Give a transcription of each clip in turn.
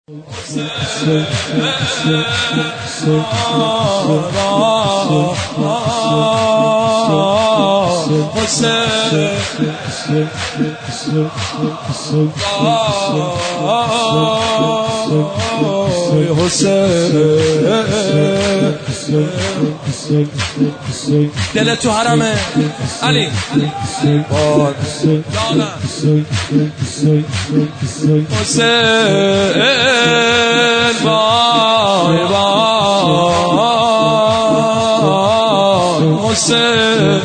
دل تو حرمه علی باد جانم حسین وای وای حسین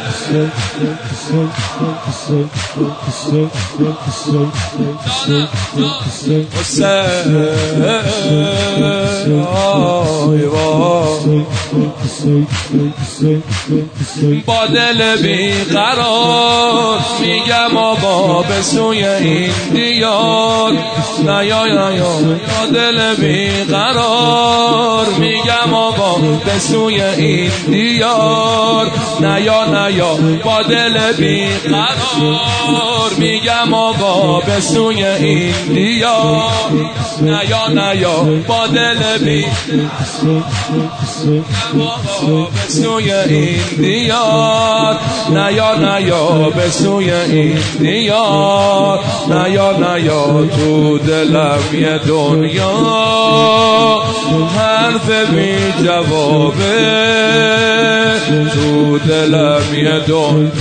با دل بیقرار میگم آقا به سوی این دیار نیا نیا با دل بیقرار میگم آقا به سوی این دیار نیا نیا با دل بیقرار میگم آقا به سوی این دیار نیا نیا با دل بیقرار به سوی این دیار نیا نیا به سوی این دیار نیا نیا تو دلم یه دنیا حرف بی جوابه تو دلم یه دنیا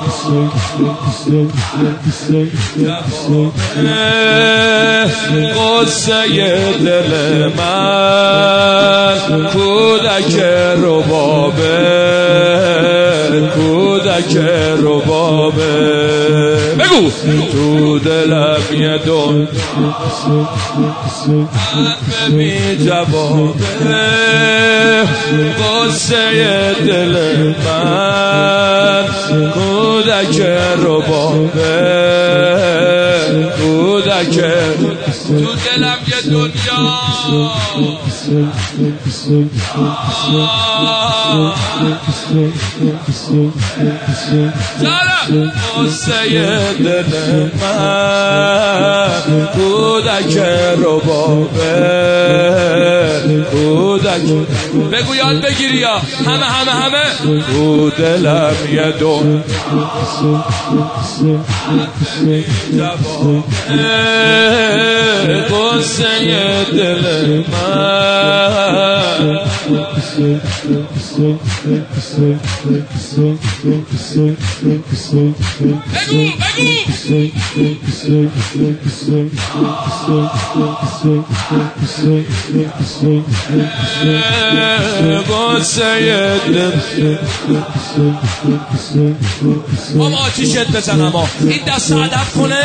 قصه دل من کودک ربابه کودک ربابه بگو تو دلم یه دون حرف بی جوابه قصه دل من کودک ربابه کودک تو دلم یه دنیا قصه دل من کودک ربابه کودک بگو یاد بگیری یا همه تو دلم یه دون قصه دل من بگو بابا آتیشت بزن اما این دست ادب کنه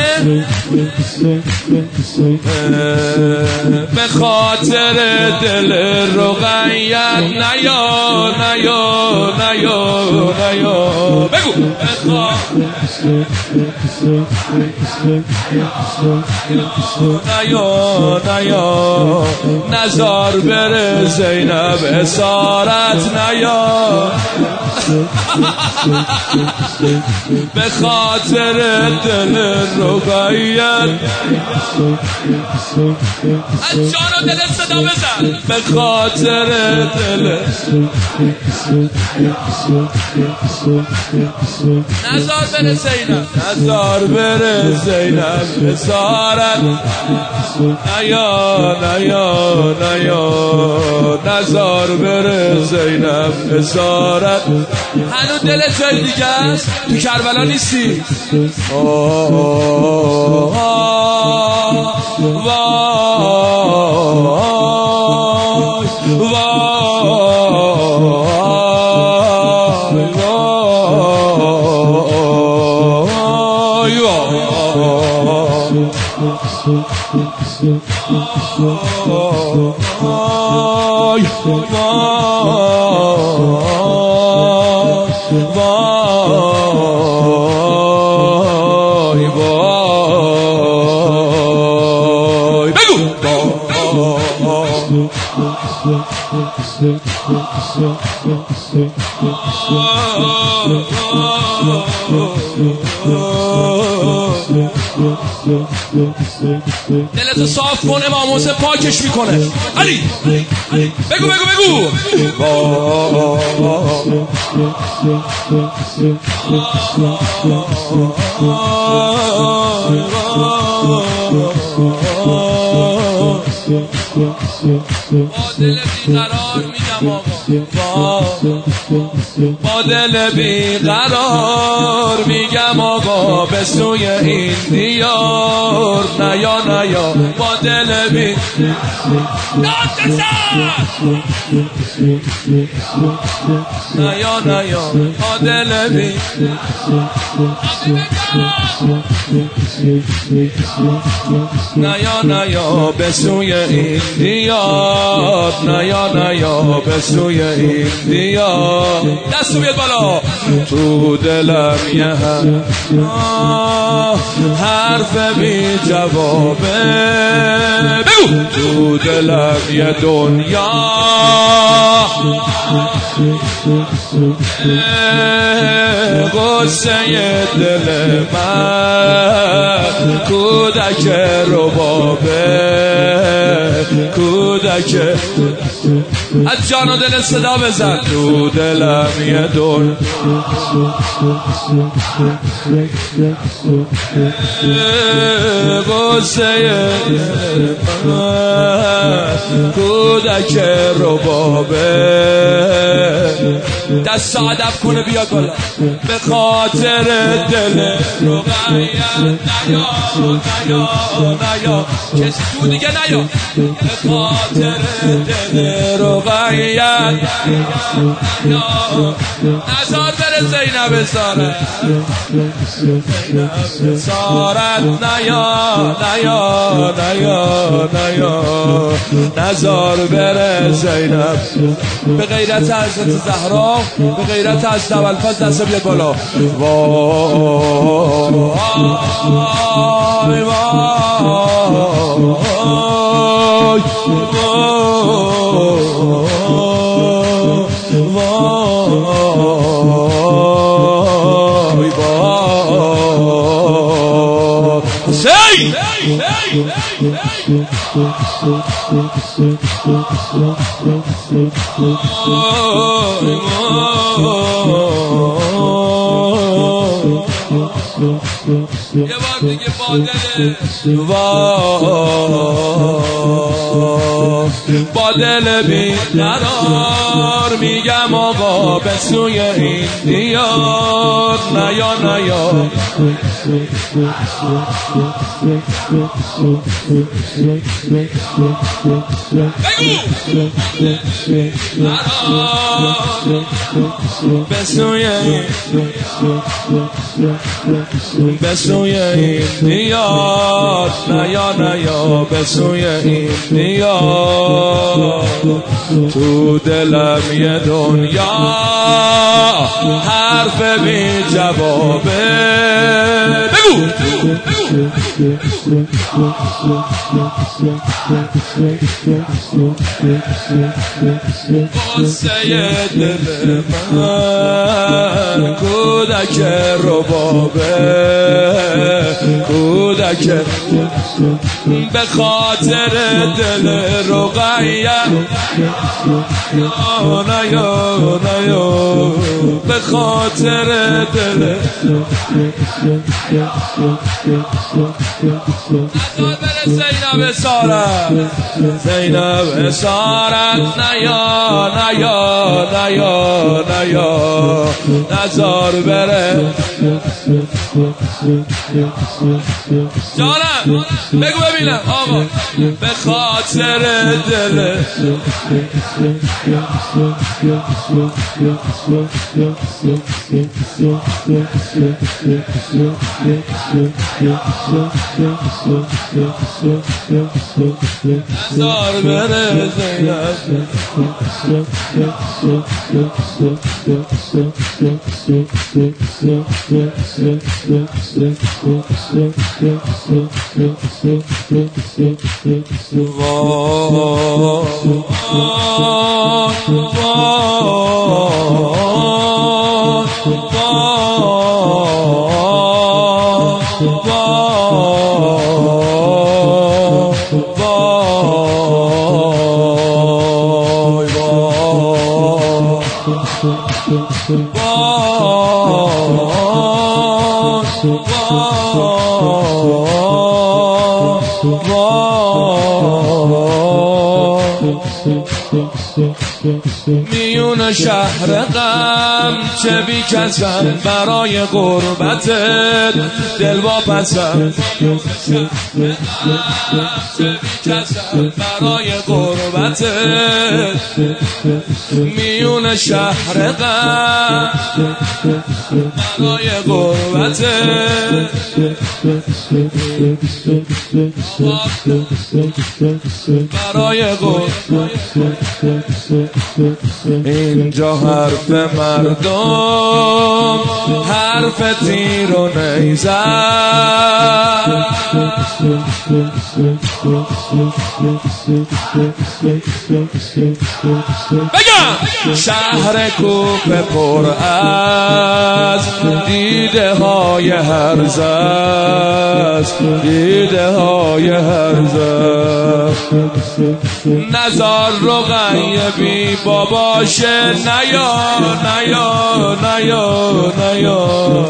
به خاطر دل رقیت نیا نیا نیا نیا بگو نیا نیا نزار بره زینب اسارت نیا به خاطر دل رقیت از جان و دل صدا بزن به خاطر دل نزار بره زینب نزار بره زینب اسارت نیا نیا نیا نزار بره زینب اسارت هنو دل جای دیگه است تو کربلا نیستی دلتو صاف کن امام حسین پاکش میکنه. علی بگو بگو بگو. با دل بیقرار میگم آقا به سوی این دیار. نیا نیا با دل بی نیا نیا با دل بی نیا نیا به سوی این دیار. نیا نیا به سوی این دیار. دستو بیاد بالا. تو دلم یه حرف بی جوابه. بگو. تو دلم یه دنیا غصه دل من. کودک ربابه کودک. از جان و دل صدا بزن. تو دلم یه دل غصه من. کودک ربابه. دست ادب کنه بیاد بالا. به خاطر دل رقیه. نیا نیا نیا کسی تو دیگه نیا. به خاطر دل رقیه. نزار بره زینب سارت. زینب سارت. نیا نیا نیا نیا نزار بره زینب. به غیرت حضرت زهرا به غیرت از اولفاز دست بیاد بالا. وای یه بار دیگه با دل بیقرار میگم آقا به سوی این دیار. نیا نیا به سوی به سوی این دیار. نیا نیا به سوی این دیار. تو دلم یه دنیا حرف بی جوابه. بگو. غصه دل من. کودک ربابه کودک. به خاطر دل رقیه. نیا نیا به خاطر دل. زینب سارت. زینب سارت. نیا نیا نیا نیا نزار بره. جانم بگو ببینم آقا. به خاطر دل نزار بره زینب. میون شهر غم چه بی کسم برای غربتت دل واپسم برای غربتت میون شهر غم برای غربتت برای غربتت اینجا حرف مردم حرف تیر و نیزه بگم شهر کوفه پر از دیده های هرزه است دیده های هرزه نزار رقیه باباشه نیا نیا نیا نیا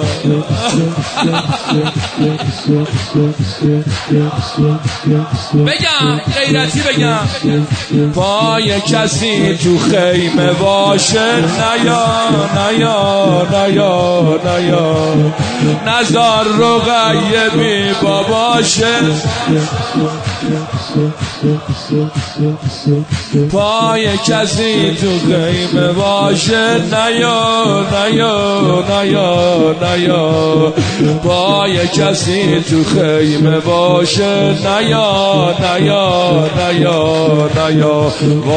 بگم غیرتی بگم پای کسی تو خیمه باشه نیا نیا نیا نیا نزار رقیه بی باباشه پای کسی تو خیمه باشه نیا نیا نیا نیا پای کسی تو خیمه باشه نیا نیا نیا نیا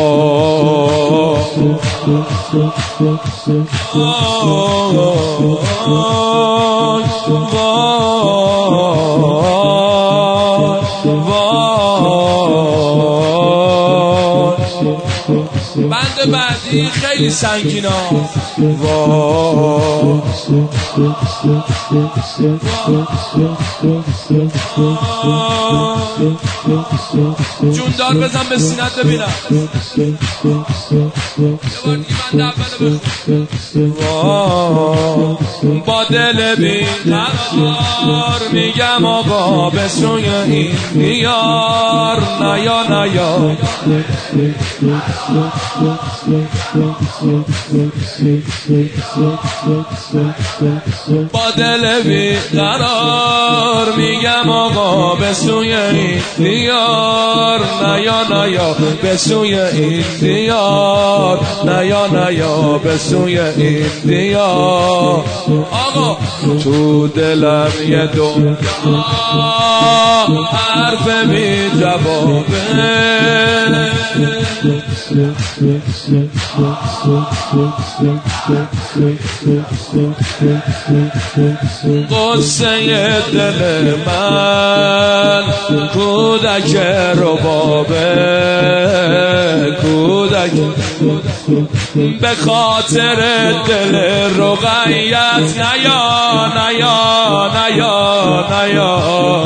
بند بعدی خیلی سنگینا جون دار بزن به سینت ببینم با دل بی قرار میگم آقا به سوی این بیار نیا نیا با دل بی قرار میگم آقا به سوی این دیار نیا نیا به سوی این دیار نیا نیا به سوی این دیار آقا تو دلم یه دنیا حرف بی جوابه قصه دل من کودک ربابه کودک به خاطر دل رقیت نیا نیا نیا نیا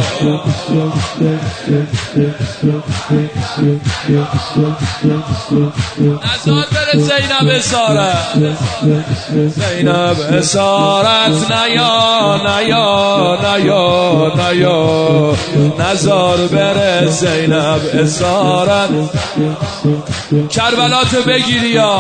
نزار بره زینب اسارت زینب اسارت نیا نیا نیا نیا نزار بره زینب اسارت کربلاتو بگیری یا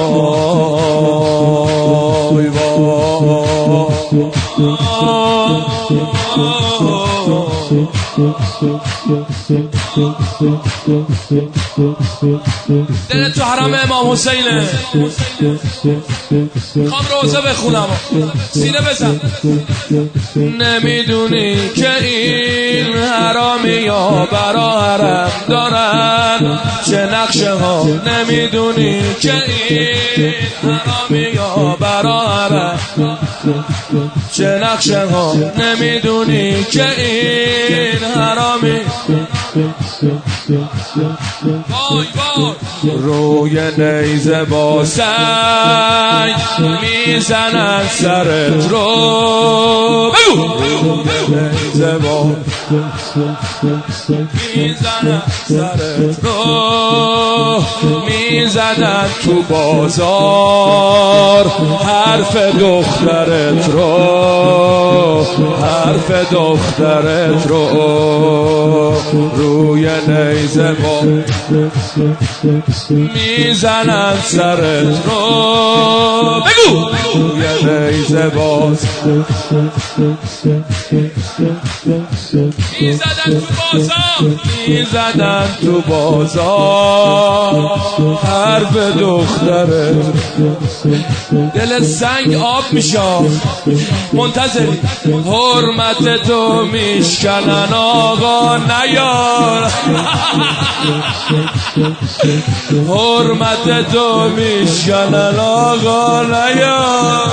وای دلت تو حرم امام حسینه. خوام روزه بخونم سینه بزن. نمیدونی که این حرامی یا برا حرم دارن چه نقشه ها. نمیدونی که این حرامی یا برا حرم چه نقشه ها. نمیدونی که این حرامی وای وای روی نیزه با سنگ میزنن سرت رو. بگو روی نیزه با میزنن سرت رو. میزنن تو بازار حرف دخترت رو. حرف دخترت رو. روی نیزه با میزنن سرت رو. بگو روی نیزه باز میزدن تو بازار. میزدن تو بازار حرف دخترت. دل سنگ آب میشه منتظری. حرمت تو میشکنن آقا نیار. حرمت تو میشکنن آقا نیار.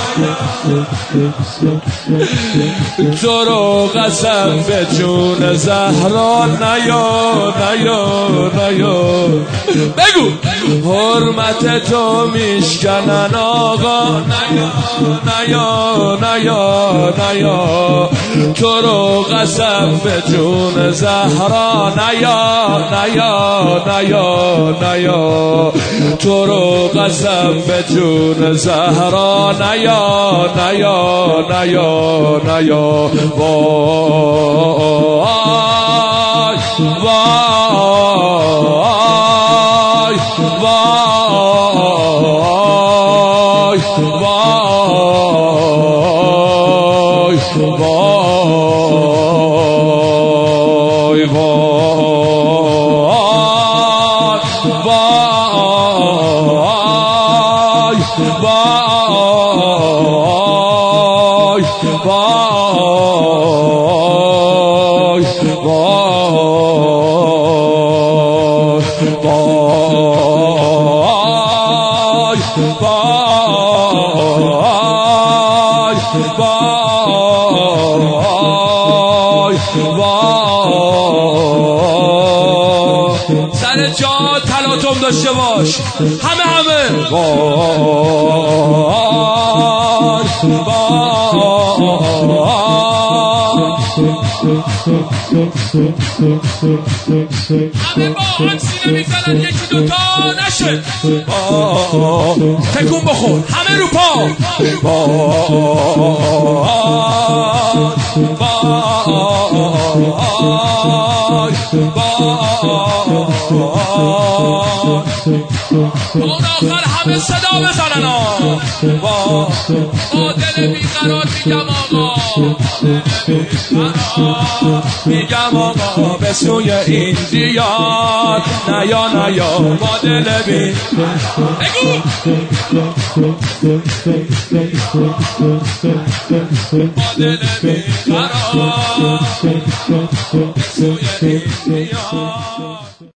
تو رو قسم به جون زهرا نیار نیار نیار. بگو حرمت تو میشکنن آقا نیار نیار نیار نیار. تو رو قسم به جون زهرا نیار نیار نیار نیار. تو رو قسم به جون زهرا نیار نیار نیار نیار. وای وای وای وای وای سر جا تلاطم داشته باش. همه همه با هم سینه میزنن یکی دوتا نشه. تکون بخور همه رو پا. اون آخر همه صدا بزنن. با دل بیقرار میگم آقا. میگم آقا به سوی این دیار نیا نیا. با دل بی بگو با دل بیقرار به سوی این دیار.